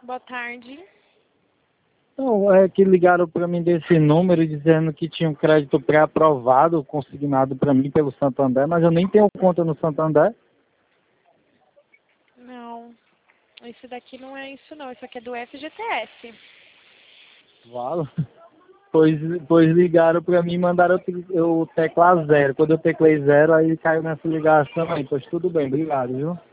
Boa tarde. Não, é que ligaram para mim desse número dizendo que tinha um crédito pré-aprovado, consignado para mim pelo Santander, mas eu nem tenho conta no Santander. Não, esse daqui não é isso não, isso aqui é do FGTS. Vale. Pois ligaram para mim e mandaram eu teclar zero. Quando eu teclei zero, aí caiu nessa ligação aí. Pois tudo bem, obrigado, viu?